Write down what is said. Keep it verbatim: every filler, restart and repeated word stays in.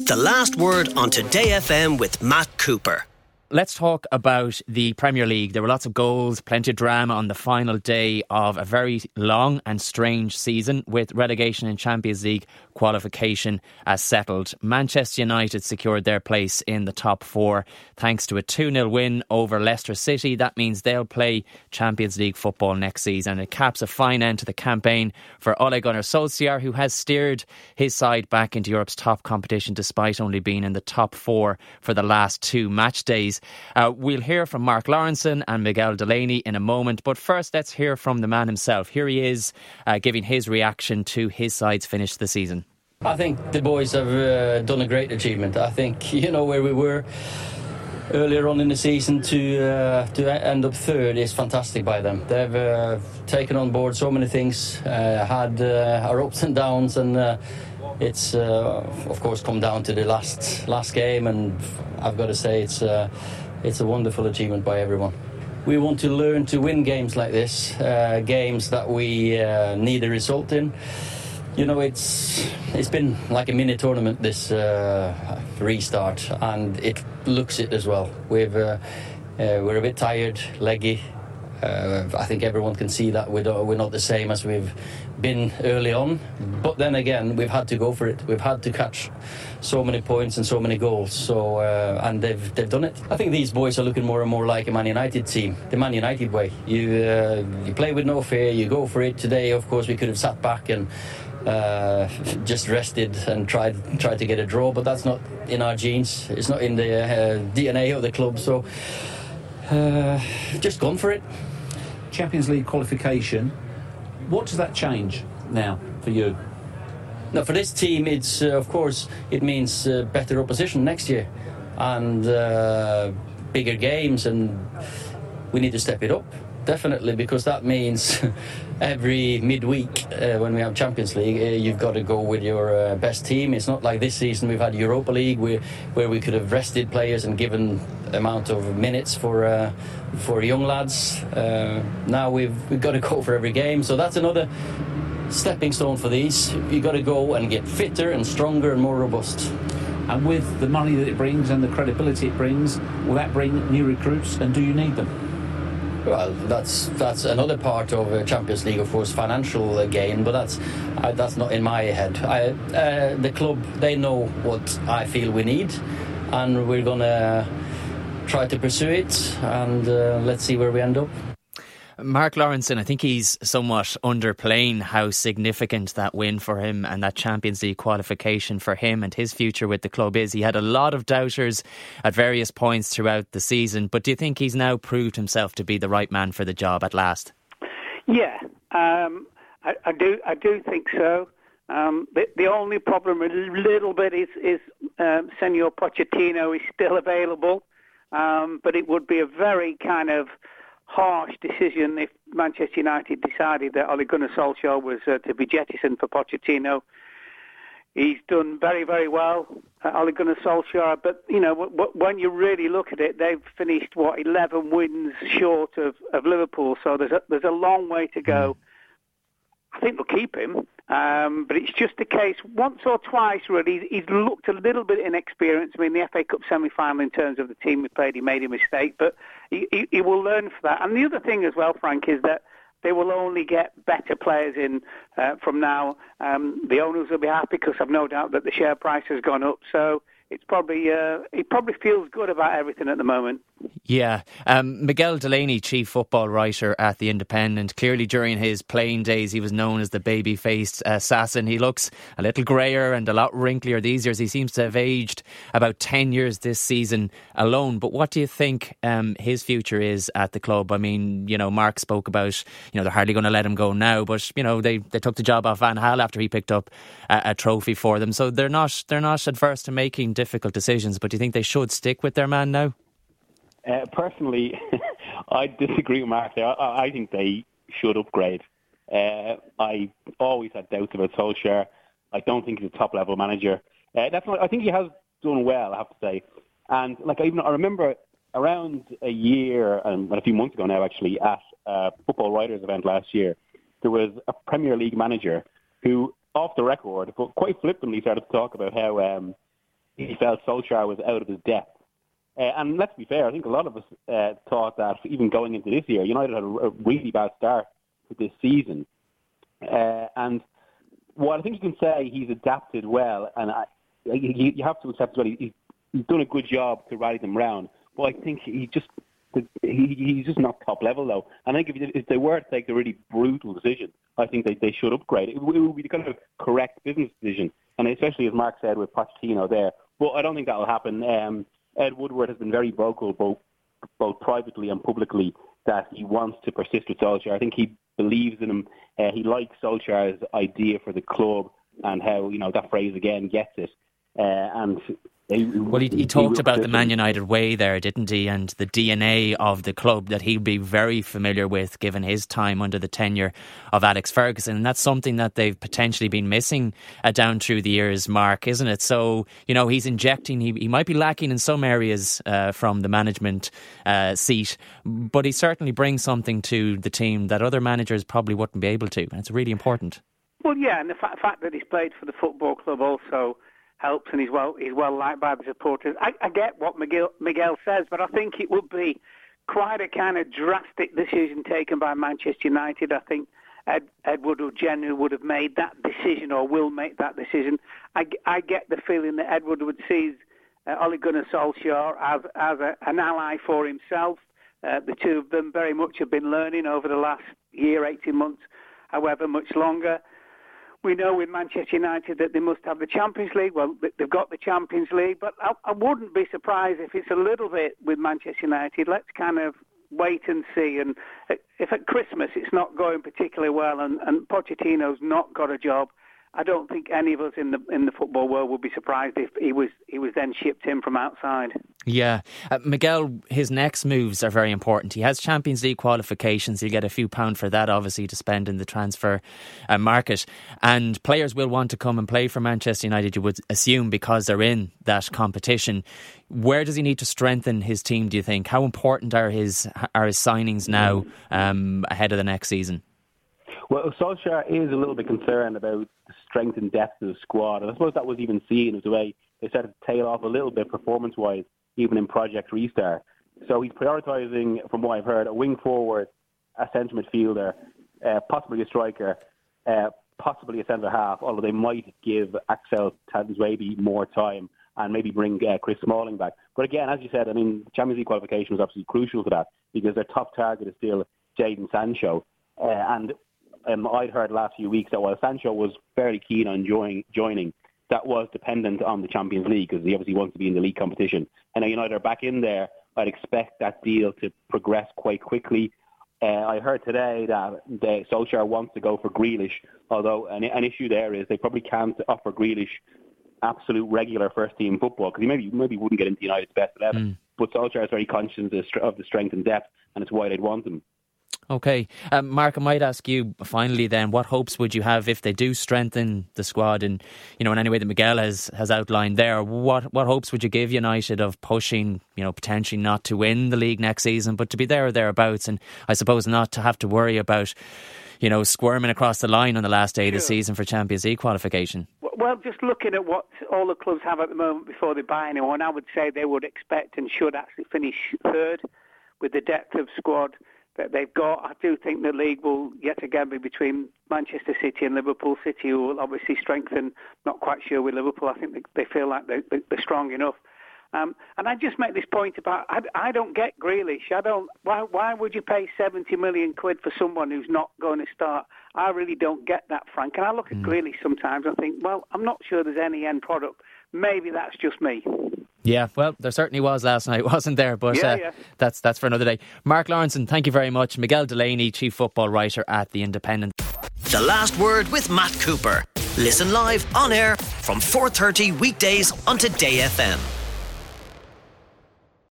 The Last Word on Today F M with Matt Cooper. Let's talk about the Premier League. There were lots of goals, plenty of drama on the final day of a very long and strange season, with relegation and Champions League qualification as settled. Manchester United secured their place in the top four thanks to a two nil win over Leicester City. That means they'll play Champions League football next season. It caps a fine end to the campaign for Ole Gunnar Solskjaer, who has steered his side back into Europe's top competition despite only being in the top four for the last two match days. Uh, we'll hear from Mark Lawrenson and Miguel Delaney in a moment, but first let's hear from the man himself. Here he is uh, giving his reaction to his side's finish the season. I think the boys have uh, done a great achievement. I think, you know, where we were earlier on in the season to uh, to end up third is fantastic by them. They've uh, taken on board so many things, uh, had uh, our ups and downs, and uh, it's uh, of course come down to the last last game, and I've got to say it's uh, it's a wonderful achievement by everyone. We want to learn to win games like this, uh, games that we uh, need a result in. You know, it's it's been like a mini tournament, this uh, restart, and it looks it as well. We've uh, uh, we're a bit tired, leggy. Uh, I think everyone can see that we're not, we're not the same as we've been early on. But then again, we've had to go for it. We've had to catch so many points and so many goals. So uh, and they've they've done it. I think these boys are looking more and more like a Man United team, the Man United way. You uh, you play with no fear. You go for it. Today, of course, we could have sat back and uh, just rested and tried tried to get a draw. But that's not in our genes. It's not in the uh, D N A of the club. So uh, just gone for it. Champions League qualification, what does that change now for you? No, for this team, it's uh, of course it means uh, better opposition next year and uh, bigger games, and we need to step it up definitely, because that means every midweek uh, when we have Champions League, uh, you've got to go with your uh, best team. It's not like this season we've had Europa League where, where we could have rested players and given amount of minutes for uh, for young lads. Uh, now we've we've got to go for every game, so that's another stepping stone for these. You've got to go and get fitter and stronger and more robust. And with the money that it brings and the credibility it brings, will that bring new recruits, and do you need them? Well, that's that's another part of uh, Champions League, of course, financial uh, gain, but that's uh, that's not in my head. I, uh, the club, they know what I feel we need, and we're going to try to pursue it, and uh, let's see where we end up. Mark Lawrenson, I think he's somewhat underplaying how significant that win for him and that Champions League qualification for him and his future with the club is. He had a lot of doubters at various points throughout the season, but do you think he's now proved himself to be the right man for the job at last? Yeah, um, I, I do. I do think so. Um, the, the only problem a little bit is, is um, Senor Pochettino is still available, um, but it would be a very kind of harsh decision if Manchester United decided that Ole Gunnar Solskjaer was uh, to be jettisoned for Pochettino. He's done very, very well, uh, Ole Gunnar Solskjaer, but, you know, w- w- when you really look at it, they've finished, what, eleven wins short of, of Liverpool, so there's a, there's a long way to go. I think they'll keep him, um, but it's just a case, once or twice, really, he's, he's looked a little bit inexperienced. I mean, the F A Cup semi-final, in terms of the team he played, he made a mistake, but he, he, he will learn for that. And the other thing as well, Frank, is that they will only get better players in uh, from now. Um, the owners will be happy because I've no doubt that the share price has gone up, so it's probably uh, he probably feels good about everything at the moment. Yeah. Um, Miguel Delaney, chief football writer at The Independent, clearly during his playing days he was known as the baby-faced assassin. He looks a little greyer and a lot wrinklier these years. He seems to have aged about ten years this season alone. But what do you think um, his future is at the club? I mean, you know, Mark spoke about, you know, they're hardly going to let him go now, but, you know, they, they took the job off Van Gaal after he picked up a, a trophy for them. So they're not they're not adverse to making difficult decisions, but do you think they should stick with their man now? Uh, personally, I disagree with Mark there. I, I think they should upgrade. Uh, I always had doubts about Solskjaer. I don't think he's a top-level manager. Uh, that's not, I think he has done well, I have to say. And like I even I remember around a year and a few months ago now, actually, at a Football Writers event last year, there was a Premier League manager who, off the record, but quite flippantly started to talk about how um, he felt Solskjaer was out of his depth. Uh, and let's be fair, I think a lot of us uh, thought that even going into this year, United had a, a really bad start to this season. Uh, and what I think you can say, he's adapted well, and I, you, you have to accept as well, he, he's done a good job to rally them round. But I think he just he, he's just not top level, though. And I think if, if they were to take a really brutal decision, I think they, they should upgrade. It, it would be the kind of correct business decision, and especially, as Mark said, with Pochettino there. But I don't think that will happen. Um, Ed Woodward has been very vocal, both both privately and publicly, that he wants to persist with Solskjaer. I think he believes in him. Uh, he likes Solskjaer's idea for the club and how, you know, that phrase again gets it. Uh, and he, well, he, he, he talked about the Man United way there, didn't he? And the D N A of the club that he'd be very familiar with, given his time under the tenure of Alex Ferguson. And that's something that they've potentially been missing uh, down through the years, Mark, isn't it? So, you know, he's injecting, he, he might be lacking in some areas uh, from the management uh, seat, but he certainly brings something to the team that other managers probably wouldn't be able to. And it's really important. Well, yeah, and the fa- fact that he's played for the football club also helps, and he's well he's well liked by the supporters. I, I get what Miguel, Miguel says, but I think it would be quite a kind of drastic decision taken by Manchester United. I think Ed, Ed Woodward generally would have made that decision, or will make that decision. I, I get the feeling that Ed Woodward sees uh, Ole Gunnar Solskjaer as, as a, an ally for himself. Uh, the two of them very much have been learning over the last year, eighteen months, however much longer. We know with Manchester United that they must have the Champions League. Well, they've got the Champions League, but I, I wouldn't be surprised if it's a little bit with Manchester United. Let's kind of wait and see. And if at Christmas it's not going particularly well and, and Pochettino's not got a job, I don't think any of us in the in the football world would be surprised if he was he was then shipped in from outside. Yeah. Uh, Miguel, his next moves are very important. He has Champions League qualifications. He'll get a few pounds for that, obviously, to spend in the transfer uh, market. And players will want to come and play for Manchester United, you would assume, because they're in that competition. Where does he need to strengthen his team, do you think? How important are his, are his signings now um, ahead of the next season? Well, Solskjaer is a little bit concerned about the strength and depth of the squad. And I suppose that was even seen as the way they started to tail off a little bit performance-wise, even in Project Restart. So he's prioritising, from what I've heard, a wing forward, a centre midfielder, uh, possibly a striker, uh, possibly a centre half, although they might give Axel Tuanzebe more time and maybe bring uh, Chris Smalling back. But again, as you said, I mean, Champions League qualification was absolutely crucial to that, because their top target is still Jadon Sancho. Uh, and um, I'd heard last few weeks that while Sancho was fairly keen on join, joining, that was dependent on the Champions League, because he obviously wants to be in the league competition. And now United are back in there. I'd expect that deal to progress quite quickly. Uh, I heard today that the Solskjaer wants to go for Grealish, although an, an issue there is they probably can't offer Grealish absolute regular first-team football, because he maybe maybe wouldn't get into United's best eleven. Mm. But Solskjaer is very conscious of the, of the strength and depth, and it's why they'd want him. Okay. Um, Mark, I might ask you finally then, what hopes would you have if they do strengthen the squad in, you know, in any way that Miguel has, has outlined there? What what hopes would you give United of pushing, you know, potentially not to win the league next season, but to be there or thereabouts, and I suppose not to have to worry about, you know, squirming across the line on the last day of the season for Champions League qualification? Well, just looking at what all the clubs have at the moment before they buy anyone, I would say they would expect and should actually finish third with the depth of squad that they've got. I do think the league will yet again be between Manchester City and Liverpool. City who will obviously strengthen, not quite sure with Liverpool. I think they feel like they're, they're strong enough. Um, and I just make this point about, I, I don't get Grealish. I don't. Why, why would you pay seventy million quid for someone who's not going to start? I really don't get that, Frank. And I look at mm. Grealish sometimes and think, well, I'm not sure there's any end product. Maybe that's just me. Yeah, well, there certainly was last night, wasn't there? But yeah, uh, yeah. that's that's for another day. Mark Lawrenson, thank you very much. Miguel Delaney, Chief Football Writer at The Independent. The Last Word with Matt Cooper. Listen live on air from four thirty weekdays on Today F M.